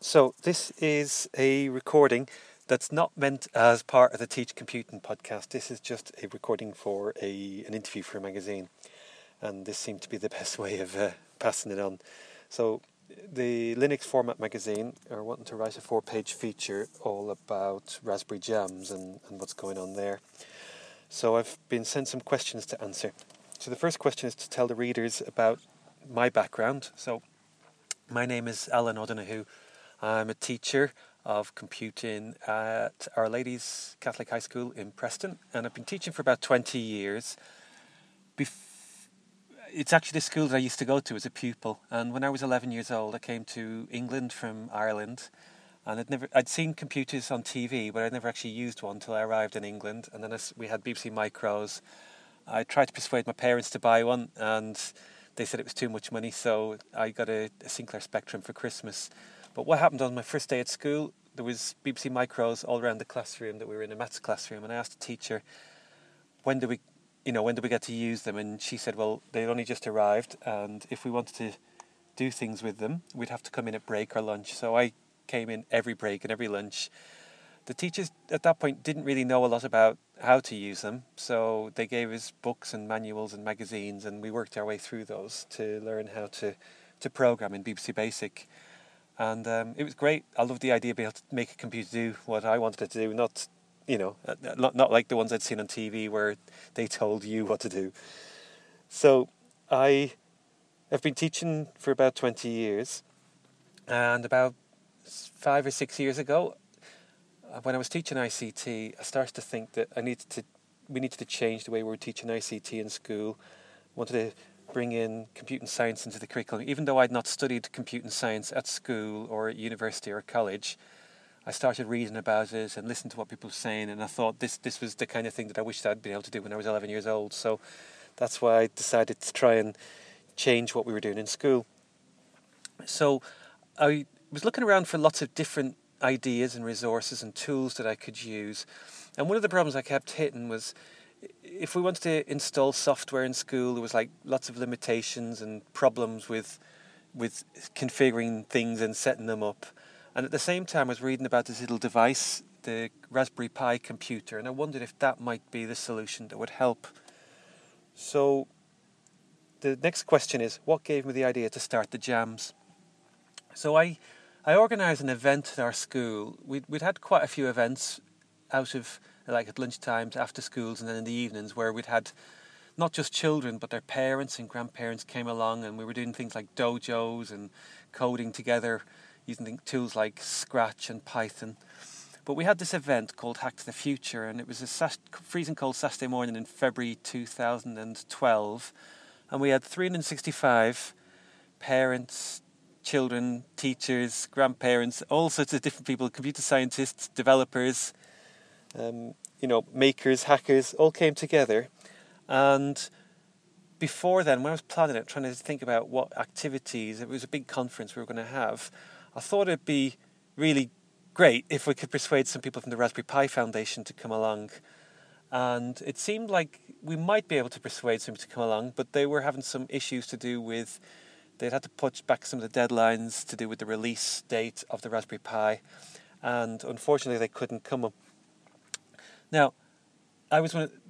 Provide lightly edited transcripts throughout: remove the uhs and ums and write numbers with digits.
So this is a recording that's not meant as part of the Teach Computing podcast. This is just a recording for an interview for a magazine, and this seemed to be the best way of passing it on. So the Linux Format magazine are wanting to write a 4-page feature all about Raspberry jams and what's going on there. So I've been sent some questions to answer. So the first question is to tell the readers about my background. So my name is Alan O'Donoghue. I'm a teacher of computing at Our Lady's Catholic High School in Preston, and I've been teaching for about 20 years. It's actually the school that I used to go to as a pupil, and when I was 11 years old I came to England from Ireland, and I'd seen computers on TV, but I'd never actually used one until I arrived in England. And then we had BBC Micros. I tried to persuade my parents to buy one, and they said it was too much money, so I got a Sinclair Spectrum for Christmas. But what happened on my first day at school, there was BBC Micros all around the classroom, that we were in a maths classroom, and I asked the teacher, when do we get to use them? And she said, well, they'd only just arrived, and if we wanted to do things with them, we'd have to come in at break or lunch. So I came in every break and every lunch. The teachers at that point didn't really know a lot about how to use them, so they gave us books and manuals and magazines, and we worked our way through those to learn how to program in BBC Basic. And it was great. I loved the idea of being able to make a computer do what I wanted it to do, not like the ones I'd seen on TV where they told you what to do. So I have been teaching for about 20 years, and about 5 or 6 years ago, when I was teaching ICT, I started to think that we needed to change the way we were teaching ICT in school. I wanted to bring in computing science into the curriculum. Even though I'd not studied computing science at school or at university or college, I started reading about it and listening to what people were saying, and I thought this was the kind of thing that I wished I'd been able to do when I was 11 years old. So that's why I decided to try and change what we were doing in school. So I was looking around for lots of different ideas and resources and tools that I could use. And one of the problems I kept hitting was, if we wanted to install software in school, there was like lots of limitations and problems with configuring things and setting them up. And at the same time, I was reading about this little device, the Raspberry Pi computer, and I wondered if that might be the solution that would help. So the next question is, what gave me the idea to start the jams? So I organised an event at our school. We'd had quite a few events out of, like, at lunchtimes, after schools, and then in the evenings, where we'd had not just children, but their parents and grandparents came along, and we were doing things like dojos and coding together using tools like Scratch and Python. But we had this event called Hack to the Future, and it was a freezing cold Saturday morning in February 2012, and we had 365 parents, children, teachers, grandparents, all sorts of different people, computer scientists, developers, makers, hackers, all came together. And before then, when I was planning it, trying to think about what activities, it was a big conference we were going to have, I thought it'd be really great if we could persuade some people from the Raspberry Pi Foundation to come along. And it seemed like we might be able to persuade some to come along, but they were having some issues to do with, they'd had to push back some of the deadlines to do with the release date of the Raspberry Pi, and unfortunately they couldn't come up. Now, that was the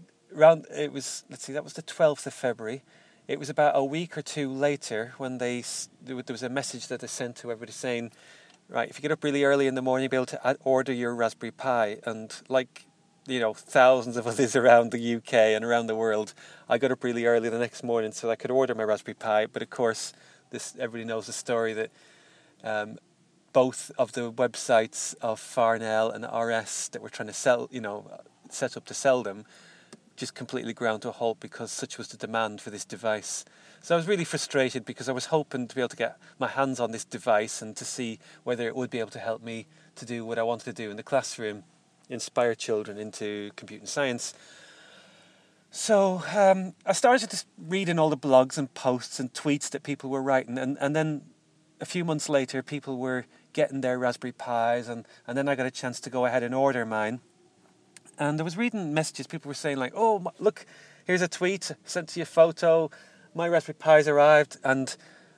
12th of February. It was about a week or two later when there was a message that they sent to everybody saying, right, if you get up really early in the morning, you'll be able to order your Raspberry Pi. And like, thousands of others around the UK and around the world, I got up really early the next morning so I could order my Raspberry Pi. But of course, everybody knows the story that both of the websites of Farnell and RS that were trying to set up to sell them, just completely ground to a halt because such was the demand for this device. So I was really frustrated because I was hoping to be able to get my hands on this device and to see whether it would be able to help me to do what I wanted to do in the classroom, inspire children into computing science. So I started just reading all the blogs and posts and tweets that people were writing, and then a few months later people were getting their Raspberry Pis, and then I got a chance to go ahead and order mine. And I was reading messages, people were saying like, oh, look, here's a tweet, sent to you a photo, my Raspberry Pi's arrived. And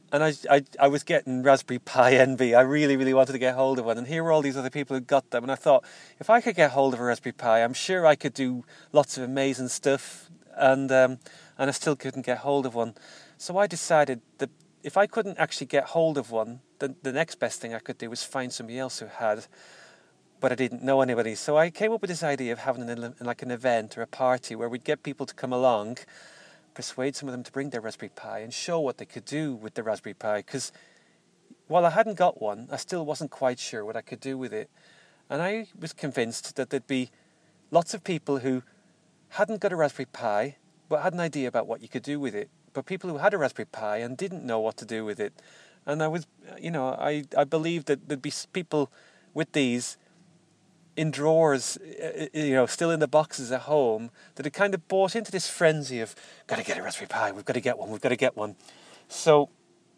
And I was getting Raspberry Pi envy. I really, really wanted to get hold of one. And here were all these other people who got them. And I thought, if I could get hold of a Raspberry Pi, I'm sure I could do lots of amazing stuff. And I still couldn't get hold of one. So I decided that if I couldn't actually get hold of one, then the next best thing I could do was find somebody else who had, but I didn't know anybody. So I came up with this idea of having an event or a party where we'd get people to come along, persuade some of them to bring their Raspberry Pi and show what they could do with the Raspberry Pi. Because while I hadn't got one, I still wasn't quite sure what I could do with it. And I was convinced that there'd be lots of people who hadn't got a Raspberry Pi, but had an idea about what you could do with it. But people who had a Raspberry Pi and didn't know what to do with it. And I believed that there'd be people with these in drawers, still in the boxes at home, that had kind of bought into this frenzy of, got to get a Raspberry Pi, we've got to get one. So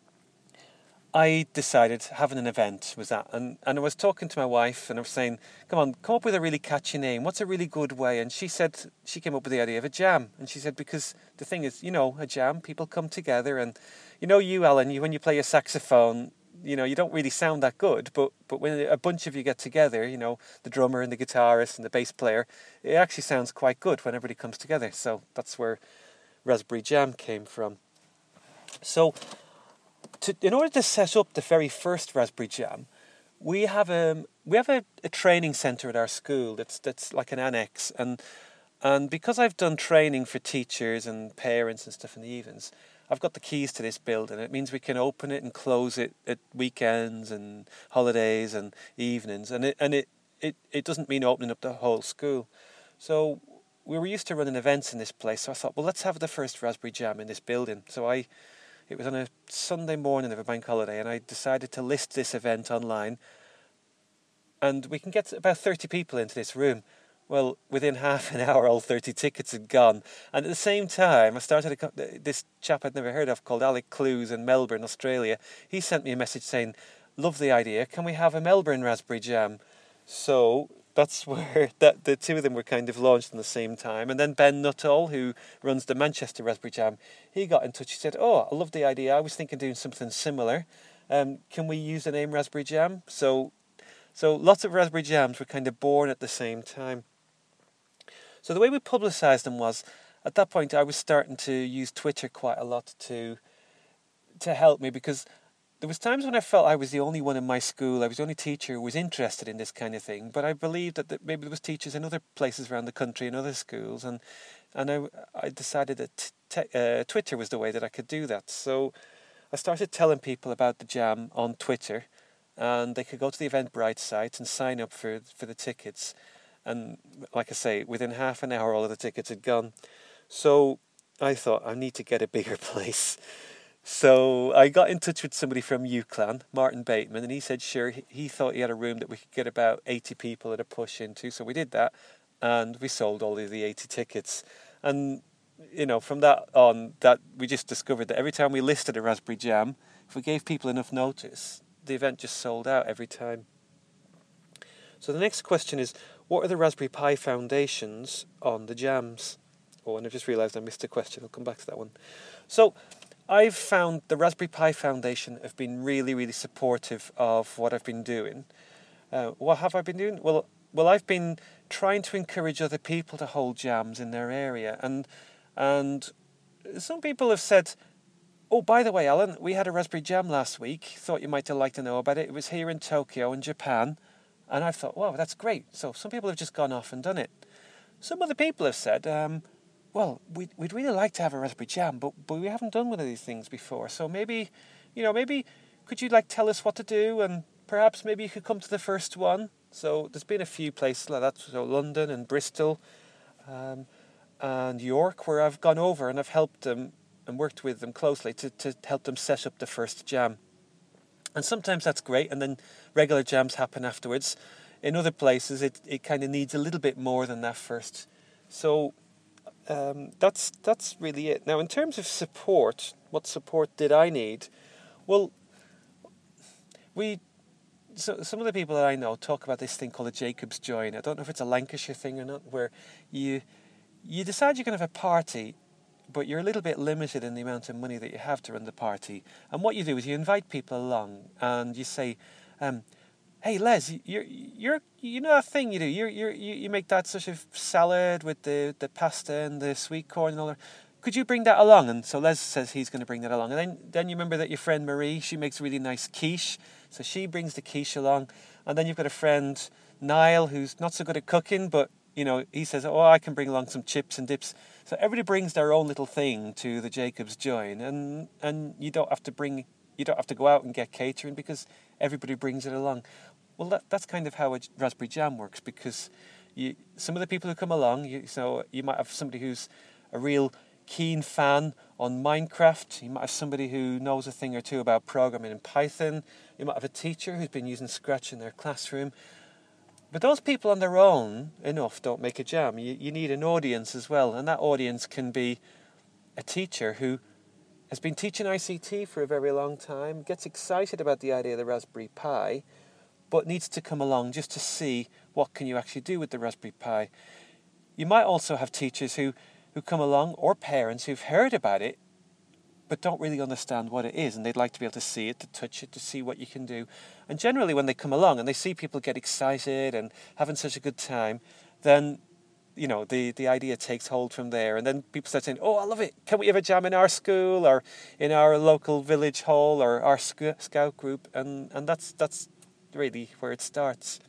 I decided having an event was that. And I was talking to my wife and I was saying, come up with a really catchy name. What's a really good way? And she came up with the idea of a jam. And she said, because the thing is, a jam, people come together and, you, Alan, when you play your saxophone, you don't really sound that good, but when a bunch of you get together, the drummer and the guitarist and the bass player, it actually sounds quite good when everybody comes together. So that's where Raspberry Jam came from. So in order to set up the very first Raspberry Jam, we have a training centre at our school that's like an annex, and because I've done training for teachers and parents and stuff in the evenings, I've got the keys to this building. It means we can open it and close it at weekends and holidays and evenings, and it doesn't mean opening up the whole school. So we were used to running events in this place, so I thought, well, let's have the first Raspberry Jam in this building. So it was on a Sunday morning of a bank holiday, and I decided to list this event online, and we can get about 30 people into this room. Well, within half an hour, all 30 tickets had gone. And at the same time, I started this chap I'd never heard of called Alec Clues in Melbourne, Australia. He sent me a message saying, love the idea, can we have a Melbourne Raspberry Jam? So that's where the two of them were kind of launched at the same time. And then Ben Nuttall, who runs the Manchester Raspberry Jam, he got in touch. He said, I love the idea. I was thinking of doing something similar. Can we use the name Raspberry Jam? So lots of Raspberry Jams were kind of born at the same time. So the way we publicised them was, at that point I was starting to use Twitter quite a lot to help me, because there was times when I felt I was the only one in my school, I was the only teacher who was interested in this kind of thing, but I believed that maybe there was teachers in other places around the country, in other schools, and I decided that Twitter was the way that I could do that. So I started telling people about the jam on Twitter, and they could go to the Eventbrite site and sign up for the tickets. And like I say, within half an hour, all of the tickets had gone. So I thought, I need to get a bigger place. So I got in touch with somebody from UCLan, Martin Bateman, and he said, sure, he thought he had a room that we could get about 80 people at a push into. So we did that, and we sold all of the 80 tickets. And, from that on, that we just discovered that every time we listed a Raspberry Jam, if we gave people enough notice, the event just sold out every time. So the next question is, what are the Raspberry Pi foundations on the jams? And I've just realised I missed a question. I'll come back to that one. So I've found the Raspberry Pi Foundation have been really, really supportive of what I've been doing. What have I been doing? Well, I've been trying to encourage other people to hold jams in their area. And some people have said, oh, by the way, Alan, we had a Raspberry Jam last week. Thought you might like to know about it. It was here in Tokyo in Japan. And I thought, wow, that's great. So some people have just gone off and done it. Some other people have said, we'd really like to have a Raspberry Jam, but we haven't done one of these things before. So maybe could you tell us what to do, and perhaps maybe you could come to the first one. So there's been a few places like that, so London and Bristol, and York, where I've gone over and I've helped them and worked with them closely to help them set up the first jam. And sometimes that's great, and then regular jams happen afterwards. In other places, it kind of needs a little bit more than that first. So that's really it. Now, in terms of support, what support did I need? Well, some of the people that I know talk about this thing called a Jacob's Join. I don't know if it's a Lancashire thing or not, where you decide you're going to have a party but you're a little bit limited in the amount of money that you have to run the party. And what you do is you invite people along and you say, "Hey Les, you know that thing you do. You make that sort of salad with the pasta and the sweet corn and all that. Could you bring that along?" And so Les says he's going to bring that along. And then you remember that your friend Marie, she makes really nice quiche. So she brings the quiche along. And then you've got a friend, Niall, who's not so good at cooking, but, he says, "Oh, I can bring along some chips and dips." So everybody brings their own little thing to the Jacob's Join. And you don't have to go out and get catering because everybody brings it along. Well, that's kind of how a Raspberry Jam works, because some of the people who come along, you might have somebody who's a real keen fan on Minecraft. You might have somebody who knows a thing or two about programming in Python. You might have a teacher who's been using Scratch in their classroom. But those people on their own enough don't make a jam. You need an audience as well, and that audience can be a teacher who has been teaching ICT for a very long time, gets excited about the idea of the Raspberry Pi, but needs to come along just to see what can you actually do with the Raspberry Pi. You might also have teachers who come along, or parents who've heard about it, but don't really understand what it is, and they'd like to be able to see it, to touch it, to see what you can do. And generally when they come along and they see people get excited and having such a good time, then the idea takes hold from there. And then people start saying, "Oh, I love it. Can we have a jam in our school or in our local village hall or our scout group?" And that's really where it starts.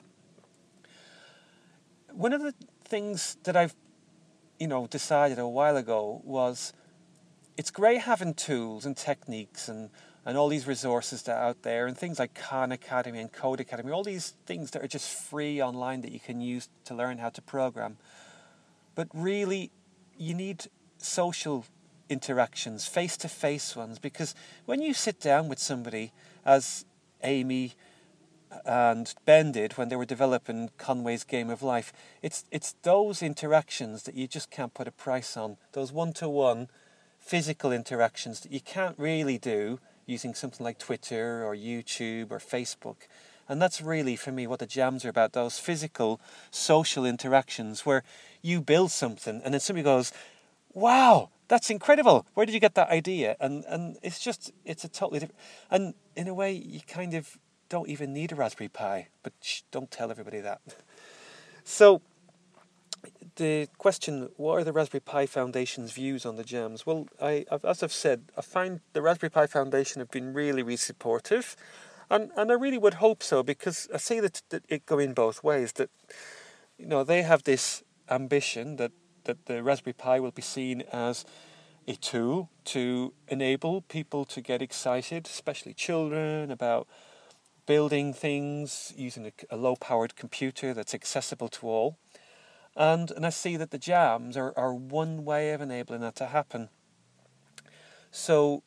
One of the things that I've decided a while ago was it's great having tools and techniques and all these resources that are out there, and things like Khan Academy and Code Academy, all these things that are just free online that you can use to learn how to program. But really, you need social interactions, face-to-face ones, because when you sit down with somebody, as Amy and Ben did when they were developing Conway's Game of Life, it's those interactions that you just can't put a price on, those one-to-one physical interactions that you can't really do using something like Twitter or YouTube or Facebook. And that's really, for me, what the jams are about, those physical, social interactions where you build something and then somebody goes, "Wow, that's incredible. Where did you get that idea?" And it's a totally different... And in a way, you kind of don't even need a Raspberry Pi, but don't tell everybody that. So the question, what are the Raspberry Pi Foundation's views on the jams? Well, as I've said, I find the Raspberry Pi Foundation have been really, really supportive, and I really would hope so, because I see that it going both ways, that they have this ambition that the Raspberry Pi will be seen as a tool to enable people to get excited, especially children, about building things using a low-powered computer that's accessible to all. And I see that the jams are one way of enabling that to happen. So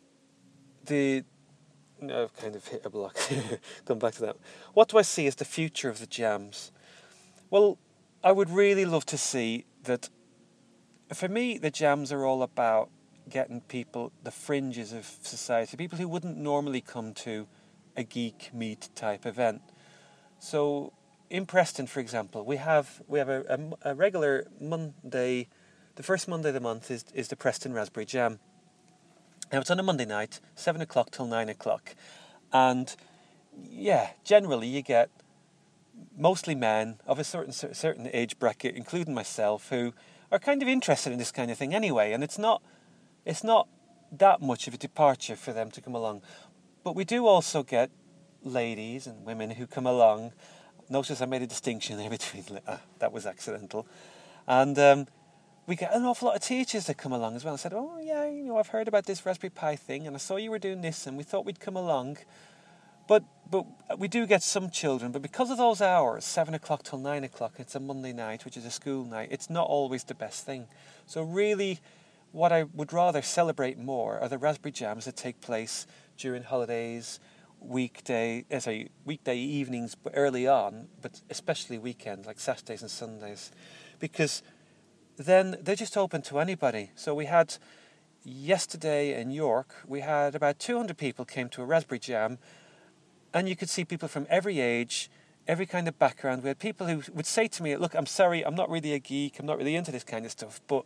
I've kind of hit a block. Come back to that. What do I see as the future of the jams? Well, I would really love to see that. For me, the jams are all about getting people, the fringes of society, people who wouldn't normally come to a geek meet type event. So in Preston, for example, we have a regular Monday. The first Monday of the month is the Preston Raspberry Jam. Now it's on a Monday night, 7 o'clock till 9 o'clock, and generally you get mostly men of a certain age bracket, including myself, who are kind of interested in this kind of thing anyway, and it's not that much of a departure for them to come along. But we do also get ladies and women who come along. Notice I made a distinction there between that was accidental, and we get an awful lot of teachers that come along as well and said, "Oh yeah, I've heard about this Raspberry Pi thing, and I saw you were doing this, and we thought we'd come along." But we do get some children, but because of those hours, 7 o'clock till 9 o'clock, it's a Monday night, which is a school night, it's not always the best thing. So really, what I would rather celebrate more are the Raspberry Jams that take place during holidays, weekday evenings, but early on, but especially weekends, like Saturdays and Sundays, because then they're just open to anybody. So we had, yesterday in York, we had about 200 people came to a Raspberry Jam, and you could see people from every age, every kind of background. We had people who would say to me, "Look, I'm sorry, I'm not really a geek, I'm not really into this kind of stuff, but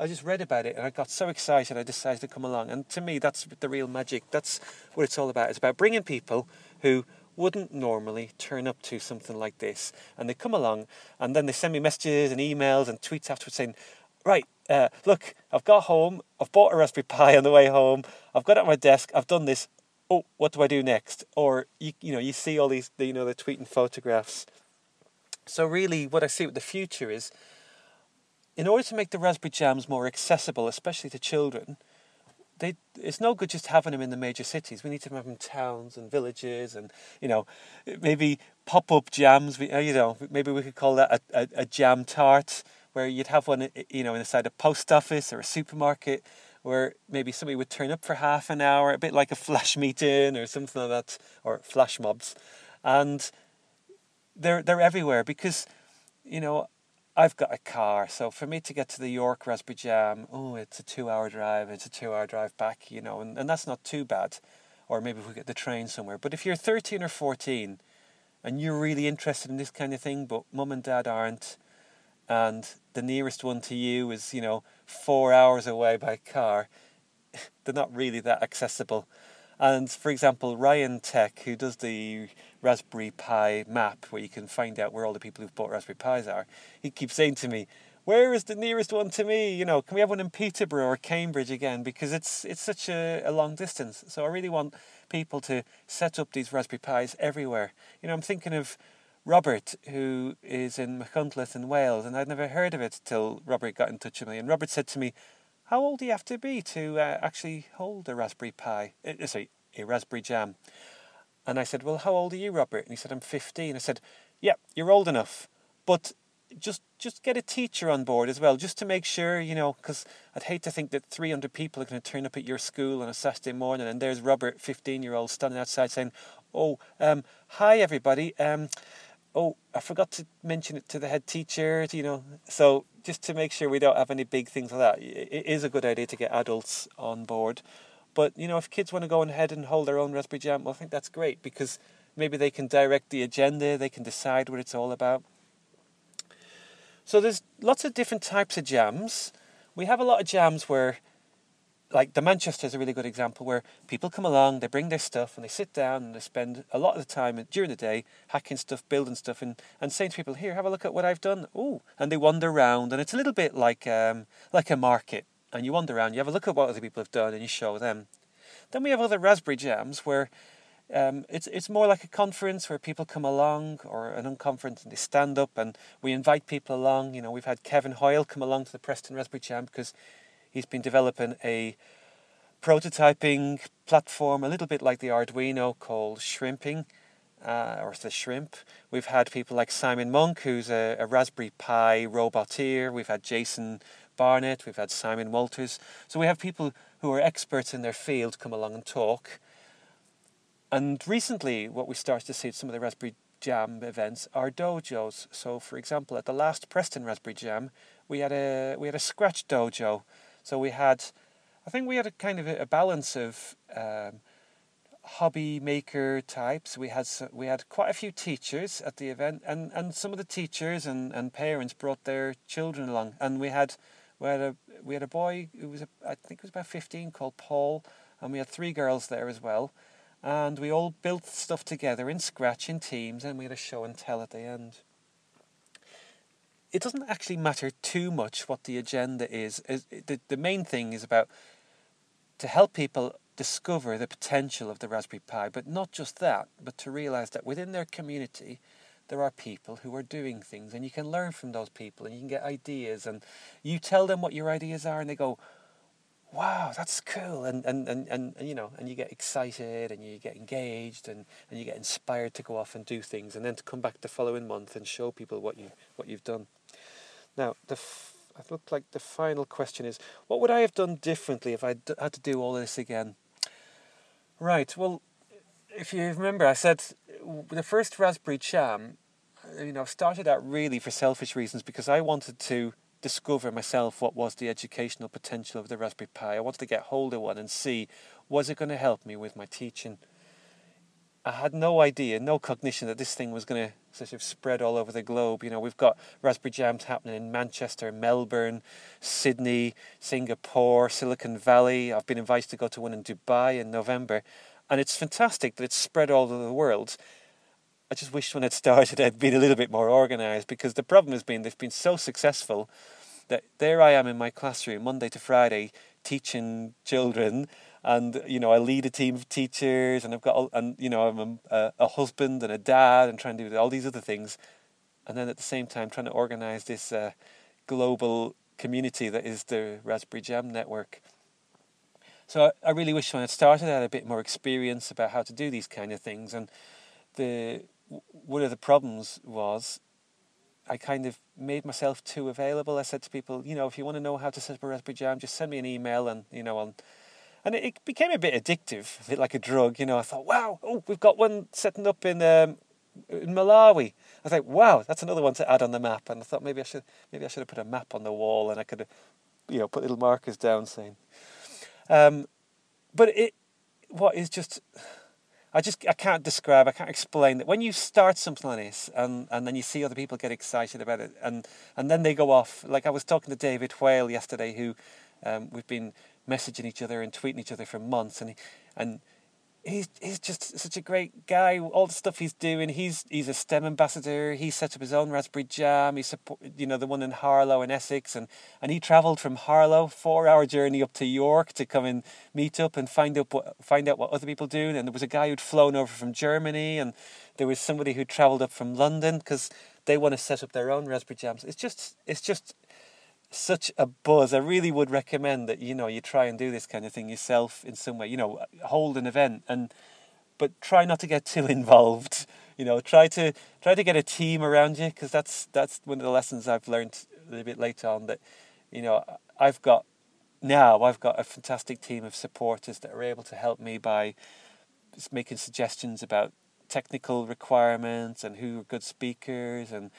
I just read about it and I got so excited I decided to come along. And to me, that's the real magic. That's what it's all about. It's about bringing people who wouldn't normally turn up to something like this, and they come along and then they send me messages and emails and tweets afterwards saying, right, look, I've got home, I've bought a Raspberry Pi on the way home, I've got it at my desk, I've done this, oh, what do I do next? Or, you see all these, they're tweeting photographs. So really what I see with the future is, in order to make the Raspberry Jams more accessible, especially to children, it's no good just having them in the major cities. We need to have them in towns and villages, and maybe pop-up jams. Maybe we could call that a jam tart, where you'd have one, inside a post office or a supermarket, where maybe somebody would turn up for half an hour, a bit like a flash meeting or something like that, or flash mobs, and they're everywhere because, I've got a car, so for me to get to the York Raspberry Jam, it's a 2-hour drive, it's a 2-hour drive back, and that's not too bad. Or maybe if we get the train somewhere. But if you're 13 or 14 and you're really interested in this kind of thing, but mum and dad aren't, and the nearest one to you is, 4 hours away by car, they're not really that accessible. And for example, Ryan Tech, who does the Raspberry Pi map, where you can find out where all the people who've bought Raspberry Pis are, he keeps saying to me, where is the nearest one to me? Can we have one in Peterborough or Cambridge again? Because it's such a long distance. So I really want people to set up these Raspberry Pis everywhere. I'm thinking of Robert, who is in Machynlleth in Wales, and I'd never heard of it till Robert got in touch with me. And Robert said to me, how old do you have to be to actually hold a Raspberry Pi? A Raspberry Jam. And I said, well, how old are you, Robert? And he said, I'm 15. I said, yeah, you're old enough, but just get a teacher on board as well, just to make sure, because I'd hate to think that 300 people are going to turn up at your school on a Saturday morning, and there's Robert, 15-year-old, standing outside saying, hi, everybody. I forgot to mention it to the head teacher, So just to make sure we don't have any big things like that, it is a good idea to get adults on board. But, if kids want to go ahead and hold their own Raspberry Jam, well, I think that's great, because maybe they can direct the agenda, they can decide what it's all about. So there's lots of different types of jams. We have a lot of jams where, like the Manchester is a really good example, where people come along, they bring their stuff, and they sit down and they spend a lot of the time during the day hacking stuff, building stuff, and saying to people, here, have a look at what I've done. Ooh, and they wander around, and it's a little bit like a market. And you wander around, you have a look at what other people have done, and you show them. Then we have other Raspberry Jams where it's more like a conference where people come along, or an unconference, and they stand up, and we invite people along. We've had Kevin Hoyle come along to the Preston Raspberry Jam because he's been developing a prototyping platform, a little bit like the Arduino, called Shrimping, or the Shrimp. We've had people like Simon Monk, who's a Raspberry Pi roboteer. We've had Jason Barnett, we've had Simon Walters. So we have people who are experts in their field come along and talk. And recently, what we started to see at some of the Raspberry Jam events are dojos. So, for example, at the last Preston Raspberry Jam, we had a Scratch dojo. So we had a kind of a balance of hobby maker types. We had quite a few teachers at the event, and some of the teachers and parents brought their children along, and we had a boy who was I think he was about 15, called Paul, and we had 3 girls there as well, and we all built stuff together in Scratch in teams, and we had a show and tell at the end. It doesn't actually matter too much what the agenda is. The main thing is about to help people discover the potential of the Raspberry Pi, but not just that, but to realise that within their community there are people who are doing things, and you can learn from those people, and you can get ideas, and you tell them what your ideas are, and they go, wow, that's cool, and you get excited, and you get engaged, and you get inspired to go off and do things, and then to come back the following month and show people what you've done. Now, it looked like the final question is, what would I have done differently if I had to do all this again? Right, well, if you remember, I said the first Raspberry Jam, started out really for selfish reasons, because I wanted to discover myself what was the educational potential of the Raspberry Pi. I wanted to get hold of one and see, was it going to help me with my teaching? I had no idea, no cognition that this thing was going to sort of spread all over the globe. You know, we've got raspberry jams happening in Manchester, Melbourne, Sydney, Singapore, Silicon Valley. I've been invited to go to one in Dubai in November, and it's fantastic that it's spread all over the world. I just wish when it started I'd been a little bit more organised, because the problem has been they've been so successful that there I am in my classroom Monday to Friday teaching children, and you know I lead a team of teachers, and I've got and you know I'm a husband and a dad and trying to do all these other things, and then at the same time trying to organise this global community that is the Raspberry Jam Network. So I really wish when it started I had a bit more experience about how to do these kind of things, and one of the problems was I kind of made myself too available. I said to people, you know, if you want to know how to set up a Raspberry Jam, just send me an email, and you know, and it became a bit addictive, a bit like a drug. You know, I thought, wow, oh, we've got one setting up in Malawi. I was like, wow, that's another one to add on the map. And I thought maybe I should have put a map on the wall, and I could, you know, put little markers down saying. But what is just. I can't describe, I can't explain that when you start something like this, and then you see other people get excited about it, and then they go off. Like I was talking to David Whale yesterday, who we've been messaging each other and tweeting each other for months, and he's just such a great guy. All the stuff he's doing, he's a STEM ambassador. He set up his own Raspberry Jam. He the one in Harlow in Essex, and he travelled from Harlow, 4-hour journey up to York to come and meet up and find out what other people doing. And there was a guy who'd flown over from Germany, and there was somebody who travelled up from London because they want to set up their own Raspberry Jams. It's just such a buzz. I really would recommend that you try and do this kind of thing yourself in some way. You know, hold an event, but try not to get too involved. You know, try to get a team around you, because that's one of the lessons I've learned a little bit later on. That I've got a fantastic team of supporters that are able to help me by just making suggestions about technical requirements and who are good speakers and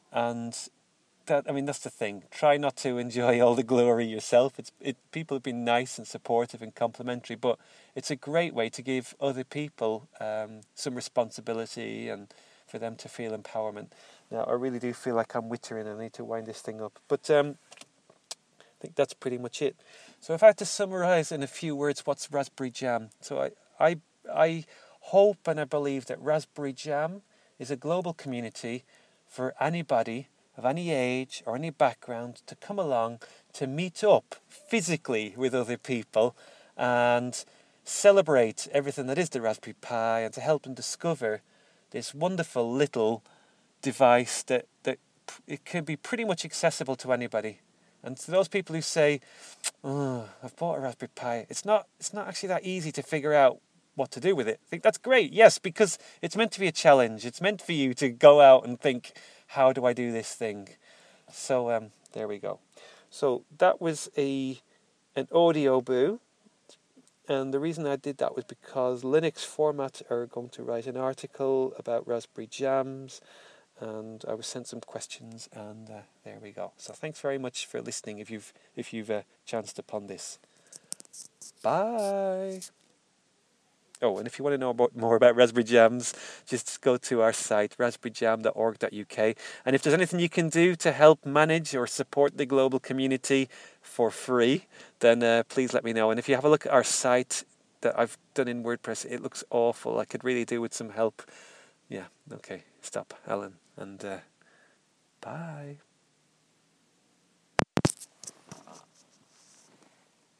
that's the thing. Try not to enjoy all the glory yourself. People have been nice and supportive and complimentary, but it's a great way to give other people some responsibility and for them to feel empowerment. Now, I really do feel like I'm wittering. I need to wind this thing up, but I think that's pretty much it. So, if I had to summarise in a few words, what's Raspberry Jam? So, I hope and I believe that Raspberry Jam is a global community for anybody of any age or any background to come along to meet up physically with other people and celebrate everything that is the Raspberry Pi, and to help them discover this wonderful little device that it can be pretty much accessible to anybody. And to those people who say, "Oh, I've bought a Raspberry Pi," it's not actually that easy to figure out what to do with it. I think that's great, yes, because it's meant to be a challenge. It's meant for you to go out and think, how do I do this thing? So there we go. So that was an audio boo, and the reason I did that was because Linux Format are going to write an article about Raspberry Jams, and I was sent some questions, and there we go. So thanks very much for listening. If you've chanced upon this, bye. Oh, and if you want to know more about Raspberry Jams, just go to our site, raspberryjam.org.uk. And if there's anything you can do to help manage or support the global community for free, then please let me know. And if you have a look at our site that I've done in WordPress, it looks awful. I could really do with some help. Yeah, okay, stop, Alan. And bye.